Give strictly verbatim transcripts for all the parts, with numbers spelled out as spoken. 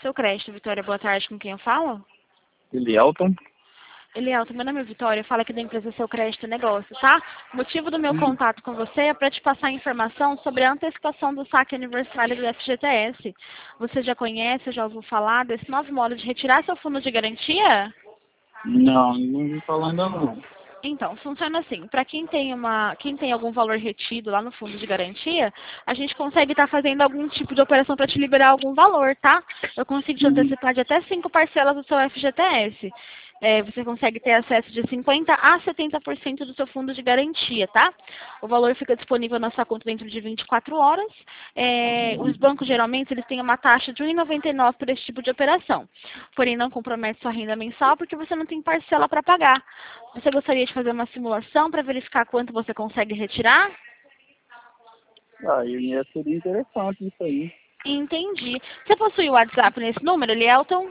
Seu crédito, Vitória, boa tarde, com quem eu falo? Elielton. Elielton, meu nome é Vitória, fala aqui da empresa Seu Crédito Negócio, tá? O motivo do meu contato com você é para te passar informação sobre a antecipação do saque aniversário do F G T S. Você já conhece, já ouviu falar desse novo modo de retirar seu fundo de garantia? Não, não vi falar ainda não. Então, funciona assim, para quem tem uma, quem tem algum valor retido lá no fundo de garantia, a gente consegue estar fazendo algum tipo de operação para te liberar algum valor, tá? Eu consigo te antecipar de até cinco parcelas do seu F G T S. É, você consegue ter acesso de cinquenta a setenta por cento do seu fundo de garantia, tá? O valor fica disponível na sua conta dentro de vinte e quatro horas. É, os bancos, geralmente, eles têm uma taxa de um real e noventa e nove centavos por esse tipo de operação. Porém, não compromete sua renda mensal porque você não tem parcela para pagar. Você gostaria de fazer uma simulação para verificar quanto você consegue retirar? Ah, e seria interessante isso aí. Entendi. Você possui o WhatsApp nesse número, Elielton?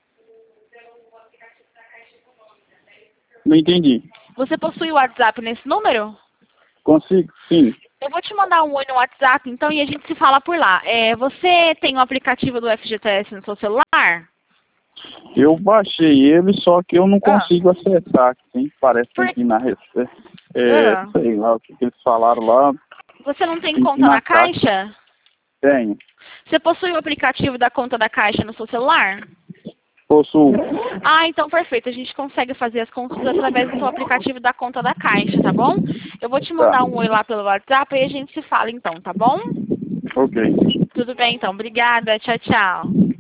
Não entendi. Você possui o WhatsApp nesse número? Consigo, sim. Eu vou te mandar um oi no WhatsApp, então, e a gente se fala por lá. É, você tem o aplicativo do F G T S no seu celular? Eu baixei ele, só que eu não Ah. consigo acessar. Sim, parece Por- aqui na receita. É, Ah. sei lá o que, que eles falaram lá. Você não tem Tem que conta ir na na Caixa? Tenho. Você possui o aplicativo da conta da Caixa no seu celular? Possuo. Ah, então perfeito. A gente consegue fazer as consultas através do seu aplicativo da conta da Caixa, tá bom? Eu vou te Tá. mandar um oi lá pelo WhatsApp e a gente se fala então, tá bom? Ok. Tudo bem então. Obrigada. Tchau, tchau.